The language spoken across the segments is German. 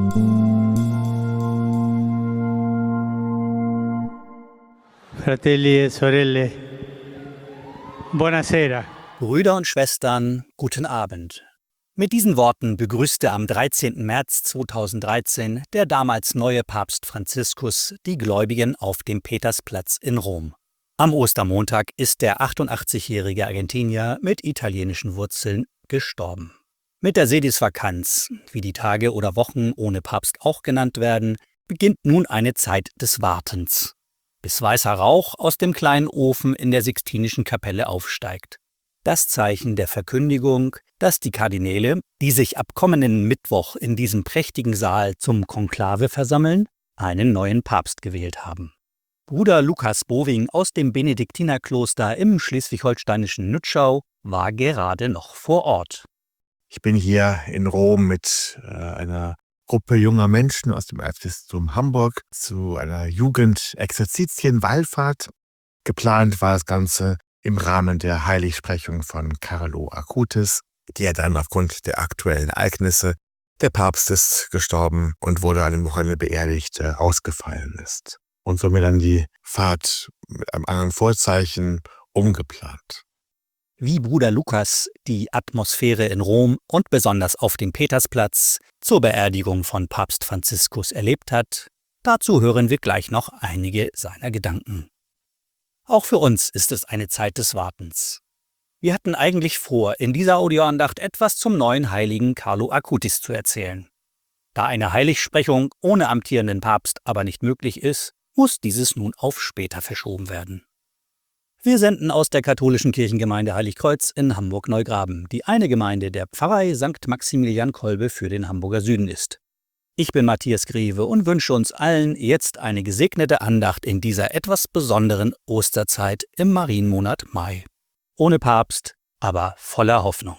Fratelli e sorelle, buonasera. Brüder und Schwestern, guten Abend. Mit diesen Worten begrüßte am 13. März 2013 der damals neue Papst Franziskus die Gläubigen auf dem Petersplatz in Rom. Am Ostermontag ist der 88-jährige Argentinier mit italienischen Wurzeln gestorben. Mit der Sedis Vacans, wie die Tage oder Wochen ohne Papst auch genannt werden, beginnt nun eine Zeit des Wartens, bis weißer Rauch aus dem kleinen Ofen in der Sixtinischen Kapelle aufsteigt. Das Zeichen der Verkündigung, dass die Kardinäle, die sich ab kommenden Mittwoch in diesem prächtigen Saal zum Konklave versammeln, einen neuen Papst gewählt haben. Bruder Lukas Boving aus dem Benediktinerkloster im schleswig-holsteinischen Nützschau war gerade noch vor Ort. Ich bin hier in Rom mit einer Gruppe junger Menschen aus dem Erzbistum Hamburg zu einer Jugendexerzitienwallfahrt. Geplant war das Ganze im Rahmen der Heiligsprechung von Carlo Acutis, der dann aufgrund der aktuellen Ereignisse, der Papst ist gestorben und wurde an dem Wochenende beerdigt, ausgefallen ist. Und somit dann die Fahrt mit einem anderen Vorzeichen umgeplant. Wie Bruder Lukas die Atmosphäre in Rom und besonders auf dem Petersplatz zur Beerdigung von Papst Franziskus erlebt hat, dazu hören wir gleich noch einige seiner Gedanken. Auch für uns ist es eine Zeit des Wartens. Wir hatten eigentlich vor, in dieser Audioandacht etwas zum neuen Heiligen Carlo Acutis zu erzählen. Da eine Heiligsprechung ohne amtierenden Papst aber nicht möglich ist, muss dieses nun auf später verschoben werden. Wir senden aus der katholischen Kirchengemeinde Heiligkreuz in Hamburg-Neugraben, die eine Gemeinde der Pfarrei St. Maximilian Kolbe für den Hamburger Süden ist. Ich bin Matthias Greve und wünsche uns allen jetzt eine gesegnete Andacht in dieser etwas besonderen Osterzeit im Marienmonat Mai. Ohne Papst, aber voller Hoffnung.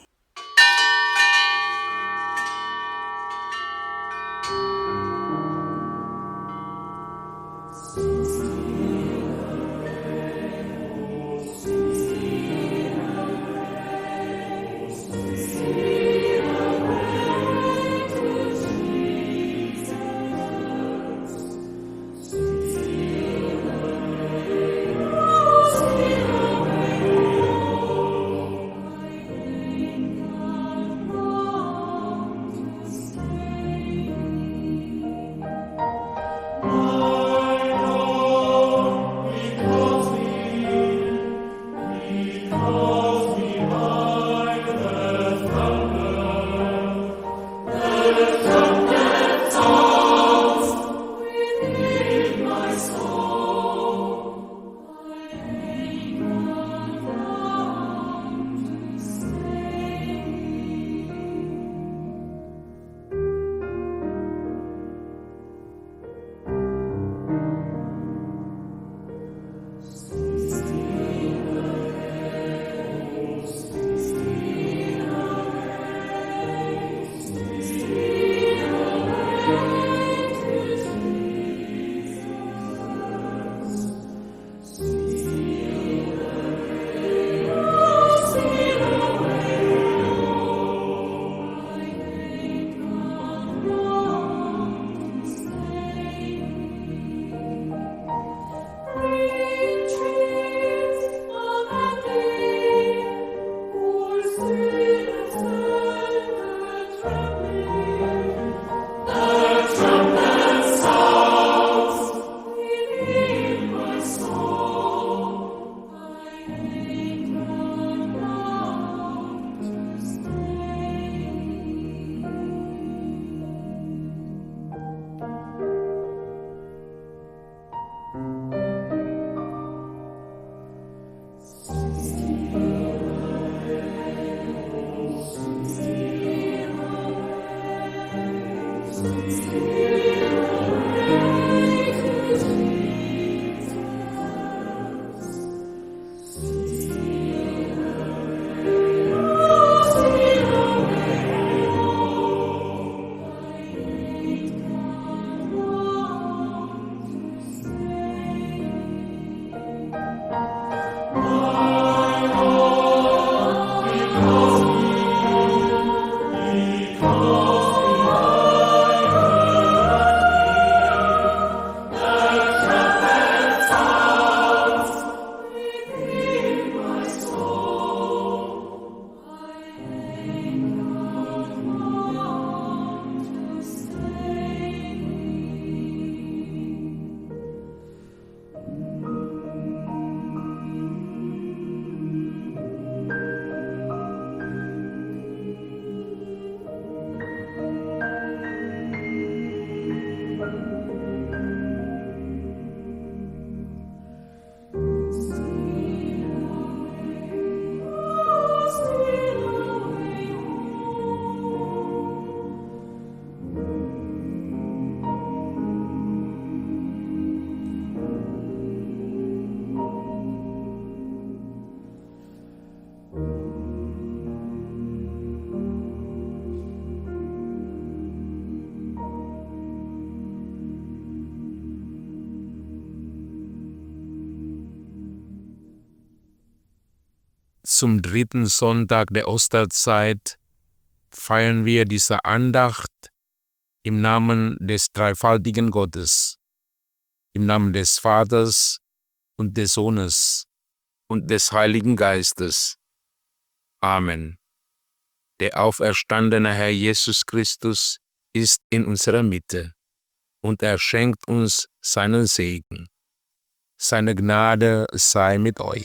zum 3. Sonntag der Osterzeit feiern wir diese Andacht im Namen des dreifaltigen Gottes, im Namen des Vaters und des Sohnes und des Heiligen Geistes. Amen. Der auferstandene Herr Jesus Christus ist in unserer Mitte und er schenkt uns seinen Segen. Seine Gnade sei mit euch.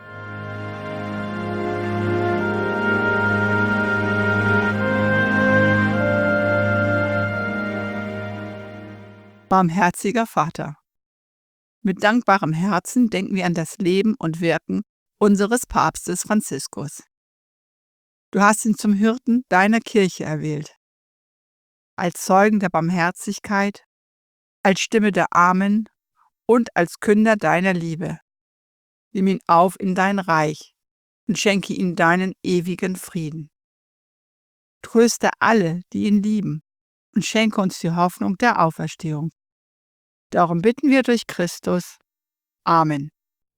Barmherziger Vater, mit dankbarem Herzen denken wir an das Leben und Wirken unseres Papstes Franziskus. Du hast ihn zum Hirten deiner Kirche erwählt, als Zeugen der Barmherzigkeit, als Stimme der Armen und als Künder deiner Liebe. Nimm ihn auf in dein Reich und schenke ihm deinen ewigen Frieden. Tröste alle, die ihn lieben, und schenke uns die Hoffnung der Auferstehung. Darum bitten wir durch Christus. Amen.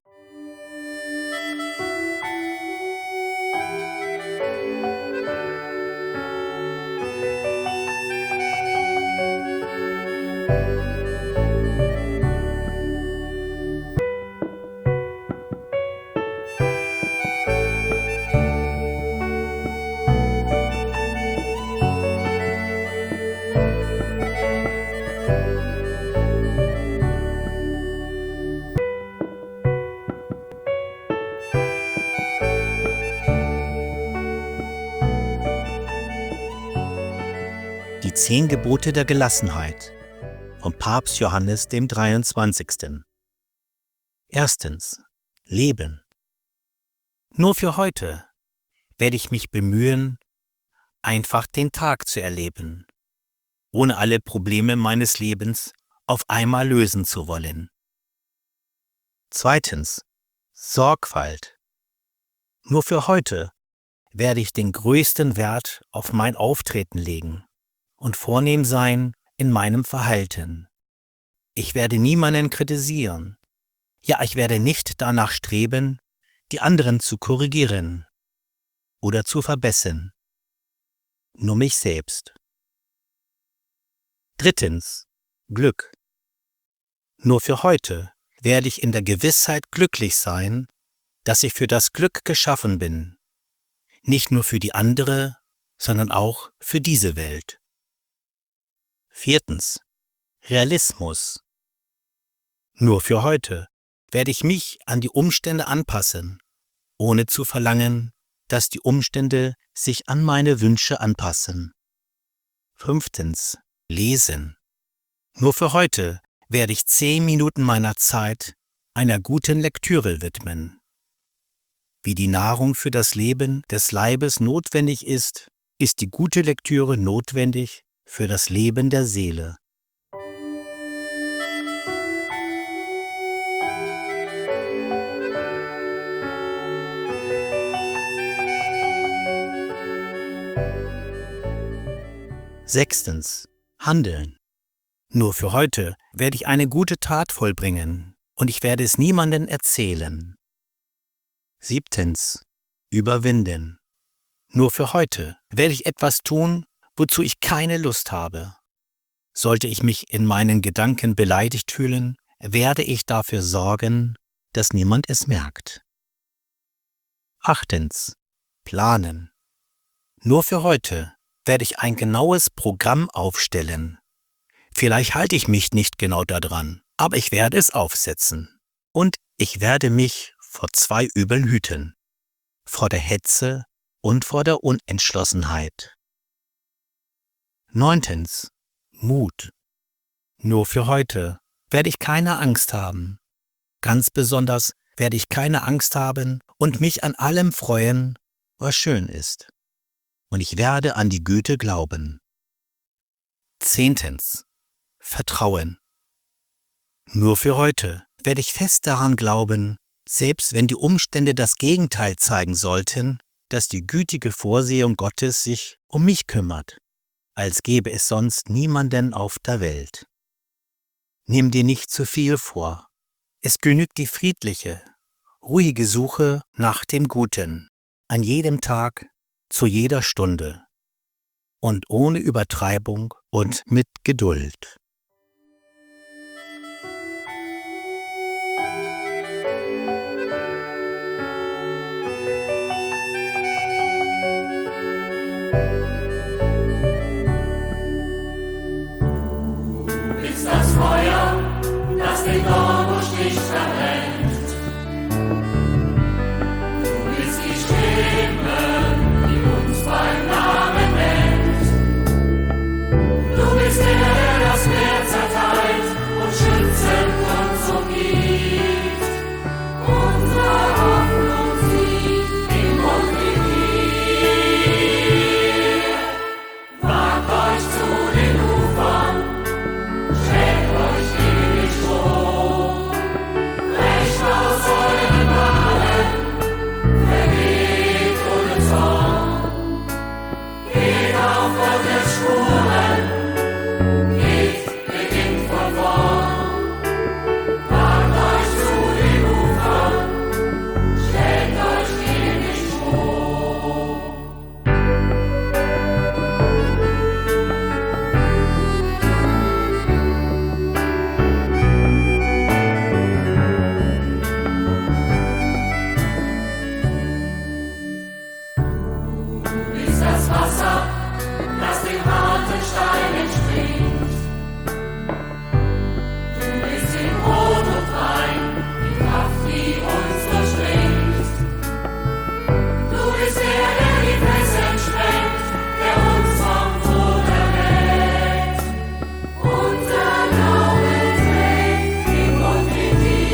Die 10 Gebote der Gelassenheit vom Papst Johannes dem 23. Erstens. Leben. Nur für heute werde ich mich bemühen, einfach den Tag zu erleben, ohne alle Probleme meines Lebens auf einmal lösen zu wollen. Zweitens. Sorgfalt. Nur für heute werde ich den größten Wert auf mein Auftreten legen und vornehm sein in meinem Verhalten. Ich werde niemanden kritisieren. Ja, ich werde nicht danach streben, die anderen zu korrigieren oder zu verbessern. Nur mich selbst. Drittens. Glück. Nur für heute werde ich in der Gewissheit glücklich sein, dass ich für das Glück geschaffen bin. Nicht nur für die andere, sondern auch für diese Welt. Viertens. Realismus. Nur für heute werde ich mich an die Umstände anpassen, ohne zu verlangen, dass die Umstände sich an meine Wünsche anpassen. Fünftens. Lesen. Nur für heute werde ich 10 Minuten meiner Zeit einer guten Lektüre widmen. Wie die Nahrung für das Leben des Leibes notwendig ist, ist die gute Lektüre notwendig für das Leben der Seele. Sechstens. Handeln. Nur für heute werde ich eine gute Tat vollbringen und ich werde es niemandem erzählen. Siebtens. Überwinden. Nur für heute werde ich etwas tun, wozu ich keine Lust habe. Sollte ich mich in meinen Gedanken beleidigt fühlen, werde ich dafür sorgen, dass niemand es merkt. Achtens. Planen. Nur für heute werde ich ein genaues Programm aufstellen. Vielleicht halte ich mich nicht genau daran, aber ich werde es aufsetzen. Und ich werde mich vor 2 Übeln hüten. Vor der Hetze und vor der Unentschlossenheit. Neuntens. Mut. Nur für heute werde ich keine Angst haben. Ganz besonders werde ich keine Angst haben und mich an allem freuen, was schön ist. Und ich werde an die Güte glauben. Zehntens. Vertrauen. Nur für heute werde ich fest daran glauben, selbst wenn die Umstände das Gegenteil zeigen sollten, dass die gütige Vorsehung Gottes sich um mich kümmert, als gäbe es sonst niemanden auf der Welt. Nimm dir nicht zu viel vor. Es genügt die friedliche, ruhige Suche nach dem Guten. an jedem Tag, zu jeder Stunde und ohne Übertreibung und mit Geduld. Ist das Feuer, das den Dornbusch nicht verbrennt. Du bist die Stimme, die uns beim Namen nennt. Du bist der das Meer zerteilt und schützend uns umgibt. Unsere Hoffnung sieht in und in dir. Wagt euch zu den Ufern, stellt euch gegen den Strom, brecht aus euren Malen, vergebt ohne Zorn, geht auf Gottes Spuren, geht, beginnt von vorn. Wagt euch zu den Ufern, stellt euch gegen den Strom. Ist das Wasser, das den harten Stein entspringt. Du bist in Brot und Wein, die Kraft, die uns durchdringt. Du bist der die Fesseln sprengt, der uns vom Tod erweckt. Unser Glaube trägt in und in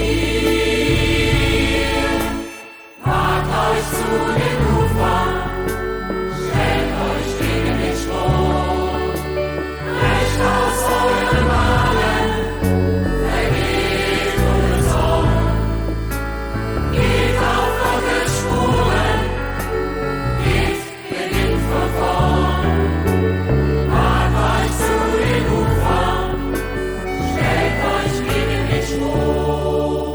dir. Wagt euch zu den Ufern, stellt euch gegen den Strom, brecht aus euren Malen, vergebt ohne Zorn, geht auf Gottes Spuren, geht, beginnt von vorn. Wagt euch zu den Ufern, stellt euch gegen den Strom.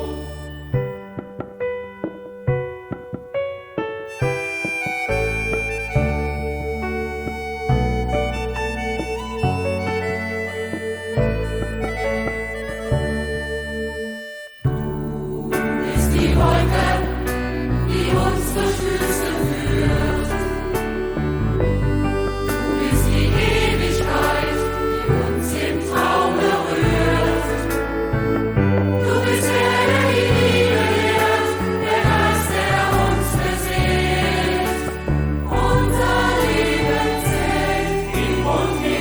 Ist die Wolke, die uns durch Wüsten führt. Du bist die Ewigkeit, die uns im Traum berührt. Du bist der die Liebe lehrt, der Geist, der uns beseelt. Unser Leben zählt in und in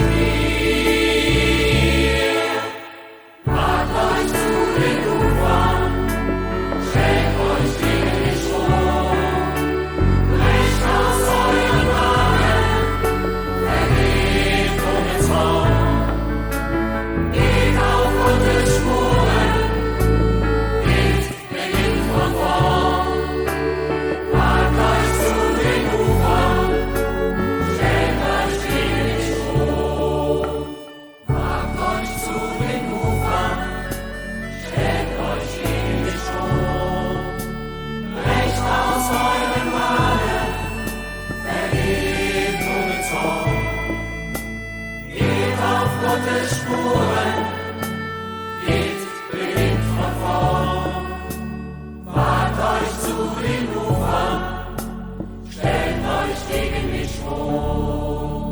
dir. Wagt euch zu den Ufern, stellt euch gegen den Strom, brecht aus euren Malen, vergebt ohne Zorn, geht auf Gottes Spuren, geht, beginnt von vorn. Wagt euch zu den Ufern, stellt euch gegen den Strom. Wagt euch zu den Ufern, stellt euch gegen den Strom, brecht aus euren Malen, vergebt ohne Zorn, geht auf Gottes Spuren, geht, beginnt von vorn. Wagt euch zu den Ufern, stellt euch gegen den Strom.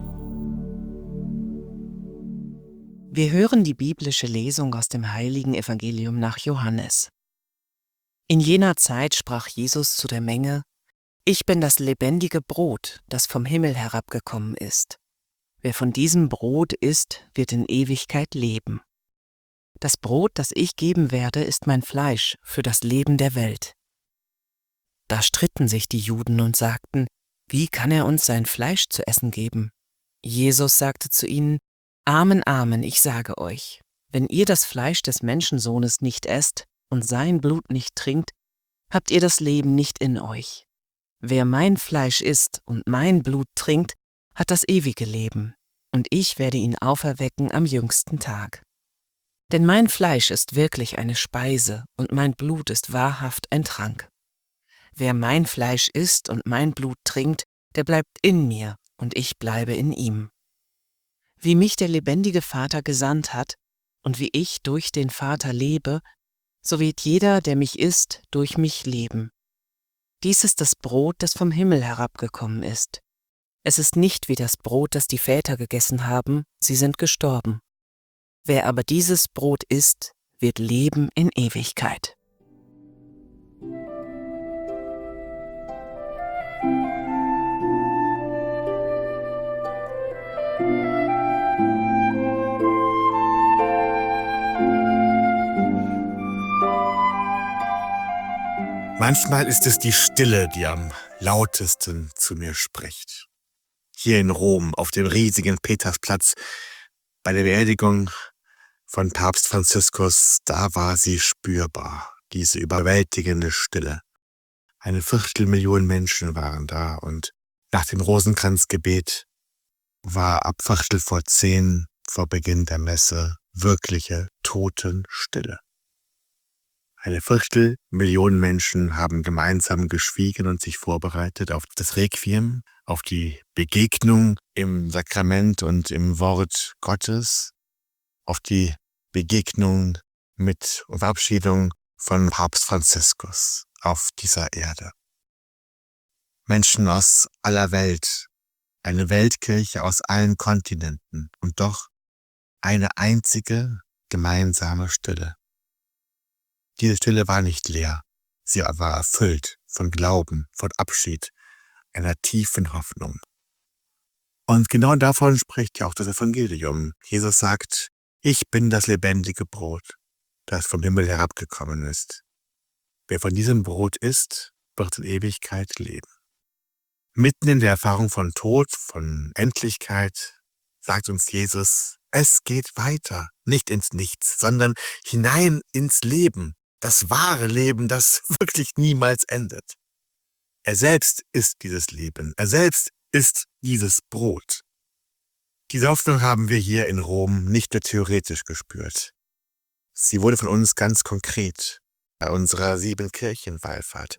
Wir hören die biblische Lesung aus dem heiligen Evangelium nach Johannes. In jener Zeit sprach Jesus zu der Menge: Ich bin das lebendige Brot, das vom Himmel herabgekommen ist. Wer von diesem Brot isst, wird in Ewigkeit leben. Das Brot, das ich geben werde, ist mein Fleisch für das Leben der Welt. Da stritten sich die Juden und sagten: Wie kann er uns sein Fleisch zu essen geben? Jesus sagte zu ihnen: Amen, Amen, ich sage euch, wenn ihr das Fleisch des Menschensohnes nicht esst und sein Blut nicht trinkt, habt ihr das Leben nicht in euch. Wer mein Fleisch isst und mein Blut trinkt, hat das ewige Leben, und ich werde ihn auferwecken am jüngsten Tag. Denn mein Fleisch ist wirklich eine Speise und mein Blut ist wahrhaft ein Trank. wer mein Fleisch isst und mein Blut trinkt, der bleibt in mir und ich bleibe in ihm. Wie mich der lebendige Vater gesandt hat und wie ich durch den Vater lebe, so wird jeder, der mich isst, durch mich leben. Dies ist das Brot, das vom Himmel herabgekommen ist. Es ist nicht wie das Brot, das die Väter gegessen haben, sie sind gestorben. Wer aber dieses Brot isst, wird leben in Ewigkeit. Manchmal ist es die Stille, die am lautesten zu mir spricht. Hier in Rom, auf dem riesigen Petersplatz, bei der Beerdigung von Papst Franziskus, da war sie spürbar, diese überwältigende Stille. 250.000 Menschen waren da und nach dem Rosenkranzgebet war ab 9:15 vor Beginn der Messe wirkliche Totenstille. 250.000 Menschen haben gemeinsam geschwiegen und sich vorbereitet auf das Requiem, auf die Begegnung im Sakrament und im Wort Gottes, auf die Begegnung mit und Verabschiedung von Papst Franziskus auf dieser Erde. Menschen aus aller Welt, eine Weltkirche aus allen Kontinenten und doch eine einzige gemeinsame Stille. Diese Stille war nicht leer, sie war erfüllt von Glauben, von Abschied, einer tiefen Hoffnung. Und genau davon spricht ja auch das Evangelium. Jesus sagt, ich bin das lebendige Brot, das vom Himmel herabgekommen ist. Wer von diesem Brot isst, wird in Ewigkeit leben. Mitten in der Erfahrung von Tod, von Endlichkeit, sagt uns Jesus, es geht weiter, nicht ins Nichts, sondern hinein ins Leben. Das wahre Leben, das wirklich niemals endet. Er selbst ist dieses Leben. Er selbst ist dieses Brot. Diese Hoffnung haben wir hier in Rom nicht nur theoretisch gespürt. Sie wurde von uns ganz konkret bei unserer 7-Kirchen-Wallfahrt.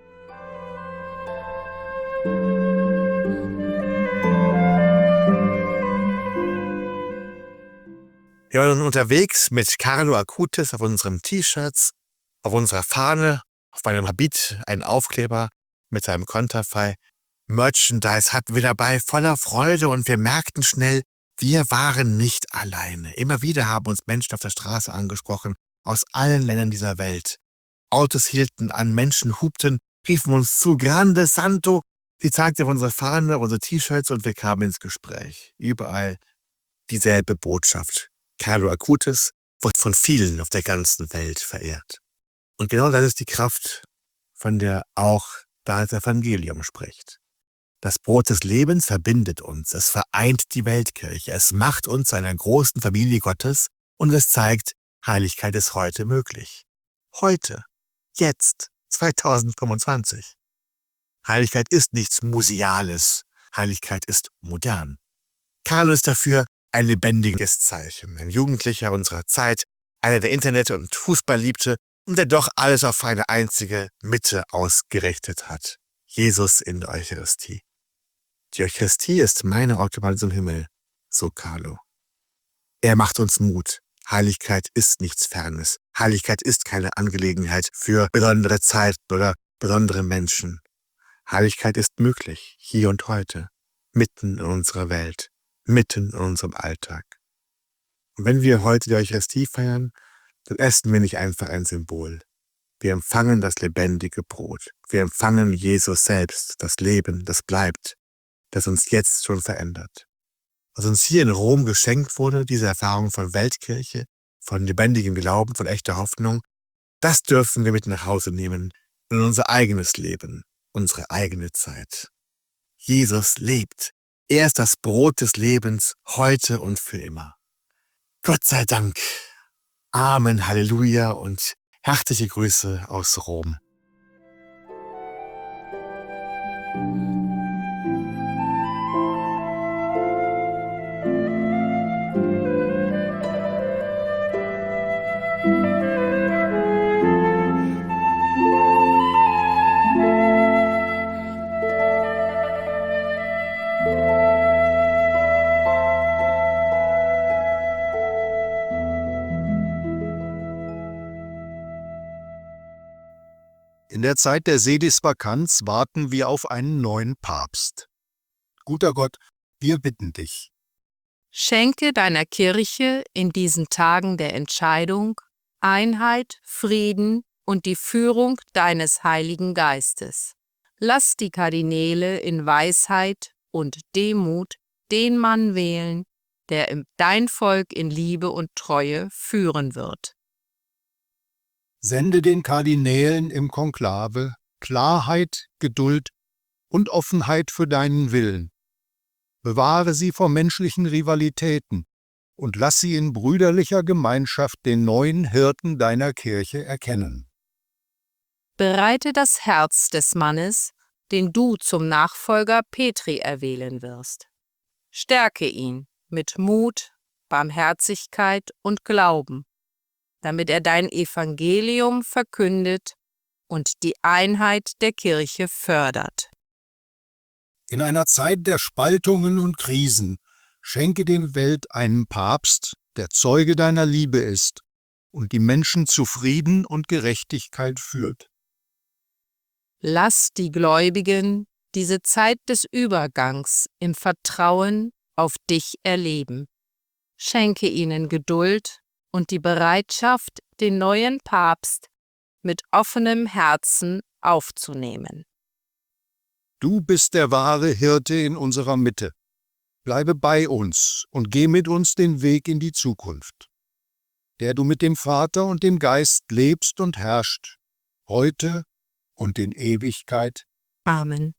Wir waren unterwegs mit Carlo Acutis auf unseren T-Shirts, auf unserer Fahne, auf meinem Habit, einen Aufkleber mit seinem Konterfei. Merchandise hatten wir dabei, voller Freude, und wir merkten schnell, wir waren nicht alleine. Immer wieder haben uns Menschen auf der Straße angesprochen, aus allen Ländern dieser Welt. Autos hielten an, Menschen hupten, riefen uns zu, Grande Santo. Sie zeigte auf unsere Fahne, unsere T-Shirts, und wir kamen ins Gespräch. Überall dieselbe Botschaft. Carlo Acutis wird von vielen auf der ganzen Welt verehrt. Und genau das ist die Kraft, von der auch das Evangelium spricht. Das Brot des Lebens verbindet uns, es vereint die Weltkirche, es macht uns zu einer großen Familie Gottes und es zeigt, Heiligkeit ist heute möglich. Heute, jetzt, 2025. Heiligkeit ist nichts Museales, Heiligkeit ist modern. Carlo ist dafür ein lebendiges Zeichen, ein Jugendlicher unserer Zeit, einer, der Internet und Fußball liebte und der doch alles auf eine einzige Mitte ausgerichtet hat. Jesus in der Eucharistie. Die Eucharistie ist meine Autobahn zum Himmel, so Carlo. Er macht uns Mut. Heiligkeit ist nichts Fernes. Heiligkeit ist keine Angelegenheit für besondere Zeiten oder besondere Menschen. Heiligkeit ist möglich, hier und heute, mitten in unserer Welt, mitten in unserem Alltag. Und wenn wir heute die Eucharistie feiern, dann essen wir nicht einfach ein Symbol. Wir empfangen das lebendige Brot. Wir empfangen Jesus selbst, das Leben, das bleibt, das uns jetzt schon verändert. Was uns hier in Rom geschenkt wurde, diese Erfahrung von Weltkirche, von lebendigem Glauben, von echter Hoffnung, das dürfen wir mit nach Hause nehmen in unser eigenes Leben, unsere eigene Zeit. Jesus lebt. Er ist das Brot des Lebens, heute und für immer. Gott sei Dank. Amen, Halleluja und herzliche Grüße aus Rom. In der Zeit der Sedisvakanz warten wir auf einen neuen Papst. Guter Gott, wir bitten dich. Schenke deiner Kirche in diesen Tagen der Entscheidung Einheit, Frieden und die Führung deines Heiligen Geistes. Lass die Kardinäle in Weisheit und Demut den Mann wählen, der dein Volk in Liebe und Treue führen wird. Sende den Kardinälen im Konklave Klarheit, Geduld und Offenheit für deinen Willen. Bewahre sie vor menschlichen Rivalitäten und lass sie in brüderlicher Gemeinschaft den neuen Hirten deiner Kirche erkennen. Bereite das Herz des Mannes, den du zum Nachfolger Petri erwählen wirst. Stärke ihn mit Mut, Barmherzigkeit und Glauben, damit er dein Evangelium verkündet und die Einheit der Kirche fördert. In einer Zeit der Spaltungen und Krisen schenke der Welt einen Papst, der Zeuge deiner Liebe ist und die Menschen zu Frieden und Gerechtigkeit führt. Lass die Gläubigen diese Zeit des Übergangs im Vertrauen auf dich erleben. Schenke ihnen Geduld und die Bereitschaft, den neuen Papst mit offenem Herzen aufzunehmen. Du bist der wahre Hirte in unserer Mitte. Bleibe bei uns und geh mit uns den Weg in die Zukunft, der du mit dem Vater und dem Geist lebst und herrscht, heute und in Ewigkeit. Amen.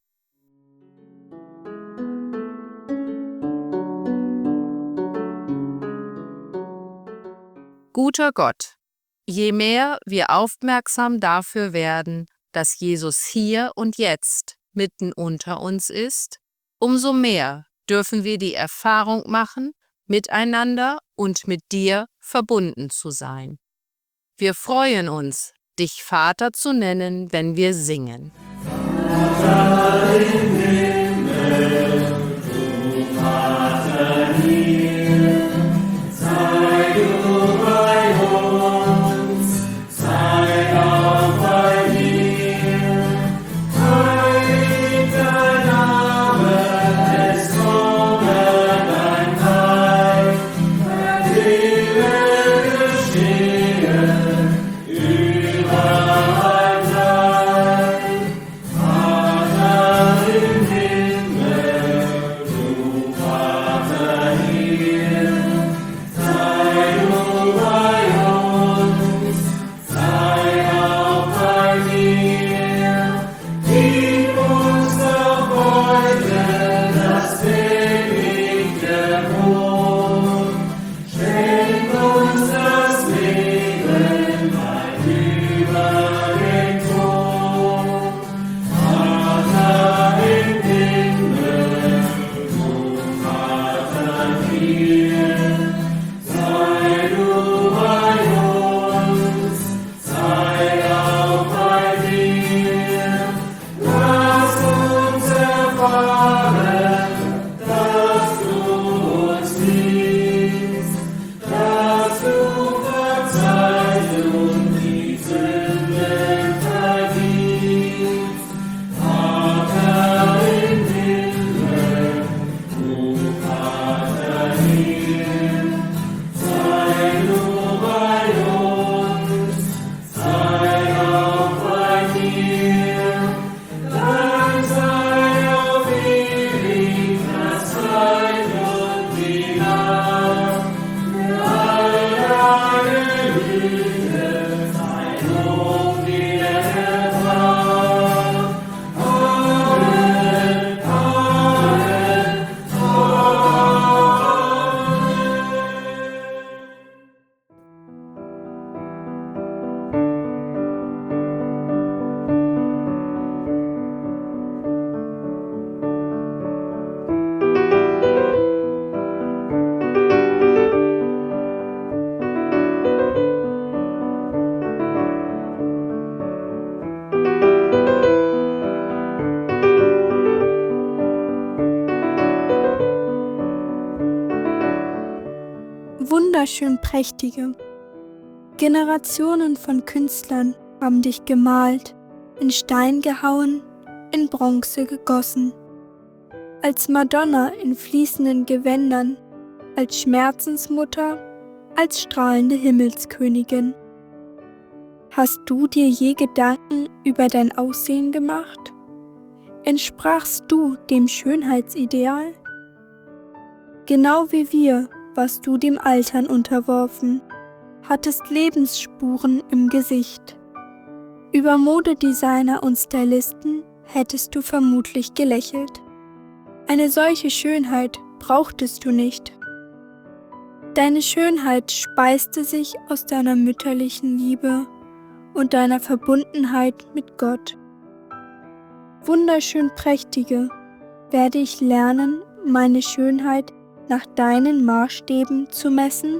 Guter Gott, je mehr wir aufmerksam dafür werden, dass Jesus hier und jetzt mitten unter uns ist, umso mehr dürfen wir die Erfahrung machen, miteinander und mit dir verbunden zu sein. Wir freuen uns, dich Vater zu nennen, wenn wir singen. Vater im Himmel, du Vater hier, sei du bei uns, sei auch bei mir. Heilig dein Name, es komme dein Reich, dein Wille geschehe, überall sein. Vater im Himmel, du Vater hier, sei du bei uns, sei auch bei mir. Gib uns doch heute das tägliche Brot. Schenk uns das Leben weit über den Tod. Vater im Himmel, du Vater hier, sei du bei uns, sei auch bei dir. Lass uns erfahren, dass du uns liebst, dass du verzeihst und die Sünden vergibst. Vater im Himmel, du Vater hier, sei du bei uns, sei auch bei dir. Dein sei auf ewig das Reich und die Macht, für alle deine Güte, sein Lob wird erfahren. Amen, Amen, Wunderschön prächtige. Generationen von Künstlern haben dich gemalt, in Stein gehauen, in Bronze gegossen. Als Madonna in fließenden Gewändern, als Schmerzensmutter, als strahlende Himmelskönigin. Hast du dir je Gedanken über dein Aussehen gemacht? Entsprachst du dem Schönheitsideal? Genau wie wir warst du dem Altern unterworfen, hattest Lebensspuren im Gesicht. Über Modedesigner und Stylisten hättest du vermutlich gelächelt. Eine solche Schönheit brauchtest du nicht. Deine Schönheit speiste sich aus deiner mütterlichen Liebe und deiner Verbundenheit mit Gott. Wunderschön Prächtige, werde ich lernen, meine Schönheit nach deinen Maßstäben zu messen?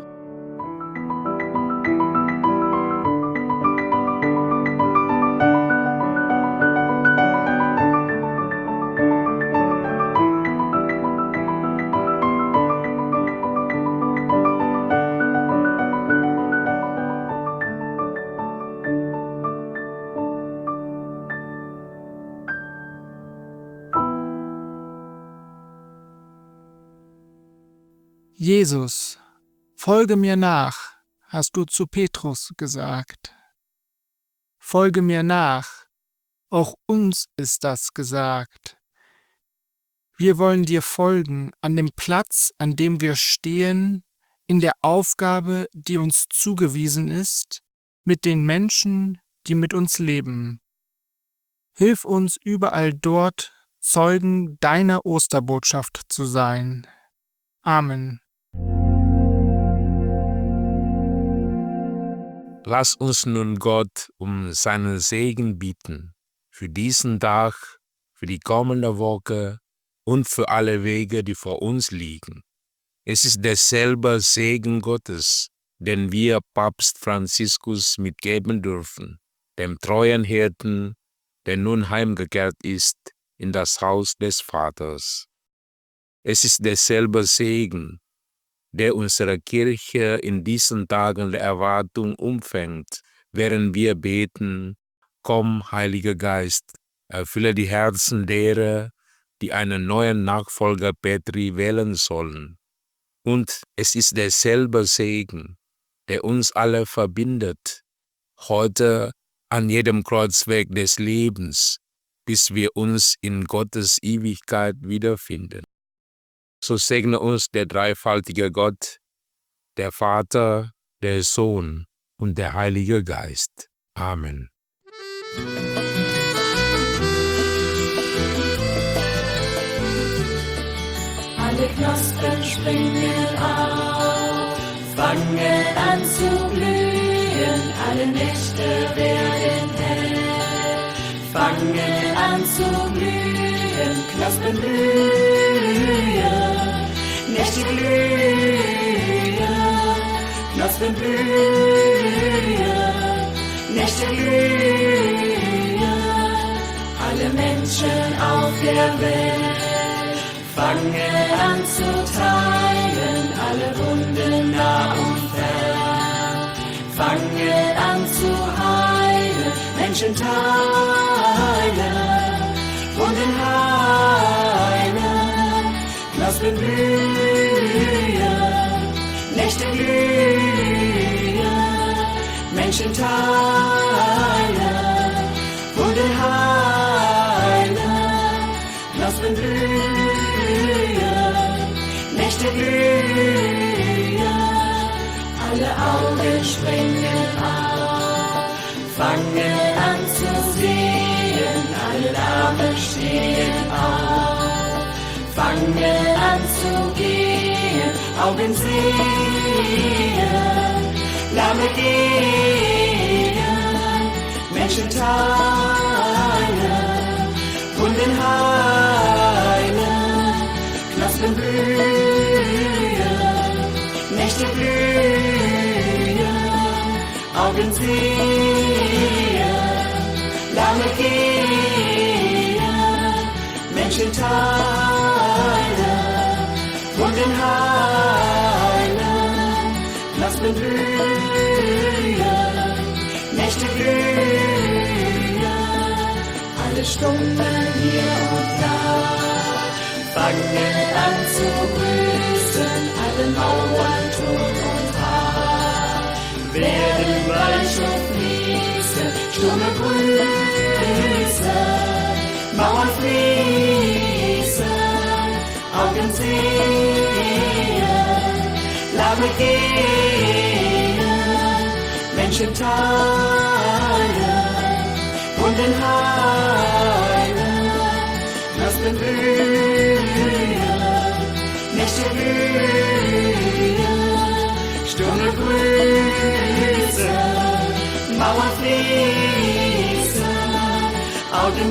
Jesus, folge mir nach, hast du zu Petrus gesagt. Folge mir nach, auch uns ist das gesagt. Wir wollen dir folgen an dem Platz, an dem wir stehen, in der Aufgabe, die uns zugewiesen ist, mit den Menschen, die mit uns leben. Hilf uns überall dort, Zeugen deiner Osterbotschaft zu sein. Amen. Lass uns nun Gott um seinen Segen bitten, für diesen Tag, für die kommende Woche und für alle Wege, die vor uns liegen. Es ist derselbe Segen Gottes, den wir Papst Franziskus mitgeben dürfen, dem treuen Hirten, der nun heimgekehrt ist in das Haus des Vaters. Es ist derselbe Segen, der unsere Kirche in diesen Tagen der Erwartung umfängt, während wir beten: Komm, Heiliger Geist, erfülle die Herzen derer, die einen neuen Nachfolger Petri wählen sollen. Und es ist derselbe Segen, der uns alle verbindet, heute an jedem Kreuzweg des Lebens, bis wir uns in Gottes Ewigkeit wiederfinden. So segne uns der dreifaltige Gott, der Vater, der Sohn und der Heilige Geist. Amen. Alle Knospen springen auf, fangen an zu blühen, alle Nächte werden hell, fangen an zu blühen, Knospen blühen. Nächte glühen, Knospen blühen, Nächte glühen, alle Menschen auf der Welt fangen an zu teilen, alle Wunden nah und fern, fangen an zu heilen, Menschen teilen, Wunden heilen, Knospen blühen, Nächte glühen, Menschen teilen, Wunden heilen, Knospen blühen, Nächte glühen, alle Augen springen auf, fangen an zu sehen, alle Arme stehen auf, fangen an zu gehen, Augen sehen, Lahme gehen, Menschen teilen, Wunden heilen, Knospen blühen, Nächte blühen, Augen sehen, Lahme gehen, Menschen teilen, Wunden heilen, Knospen blühen, Nächte glühen, Engel stummen hier und da, fangen an zu grüßen, alle Mauern, Turm und Haar, werden weich und fließen, stumme Grüße, Mauern fließen, Augen sehen, Lahme gehen, Menschen teilen, Wunden heilen, Knospen blühen, Nächte blühen, Stürme grüßen, Mauern fließen, Augen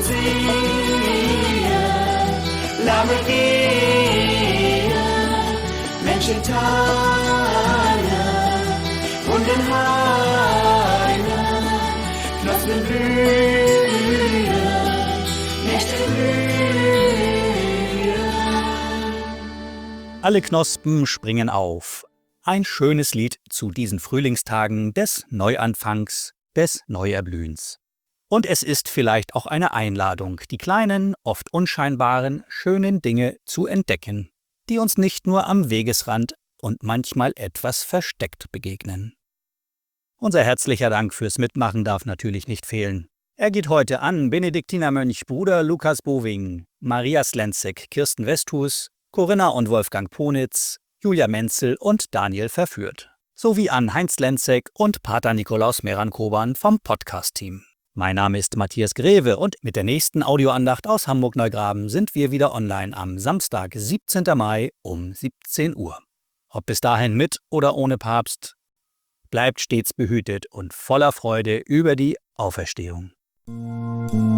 sehen, Lahme gehen, Menschen teilen, Wunden heilen, Knospen blühen, Nächte blühen. Alle Knospen springen auf. Ein schönes Lied zu diesen Frühlingstagen des Neuanfangs, des Neuerblühens. Und es ist vielleicht auch eine Einladung, die kleinen, oft unscheinbaren, schönen Dinge zu entdecken, die uns nicht nur am Wegesrand und manchmal etwas versteckt begegnen. Unser herzlicher Dank fürs Mitmachen darf natürlich nicht fehlen. Er geht heute an Benediktinermönch Bruder Lukas Bowing, Maria Slenzek, Kirsten Westhus, Corinna und Wolfgang Ponitz, Julia Menzel und Daniel Verführt, sowie an Heinz Lenzek und Pater Nikolaus Meran-Koban vom Podcast-Team. Mein Name ist Matthias Greve und mit der nächsten Audioandacht aus Hamburg-Neugraben sind wir wieder online am Samstag, 17. Mai um 17 Uhr. Ob bis dahin mit oder ohne Papst, bleibt stets behütet und voller Freude über die Auferstehung.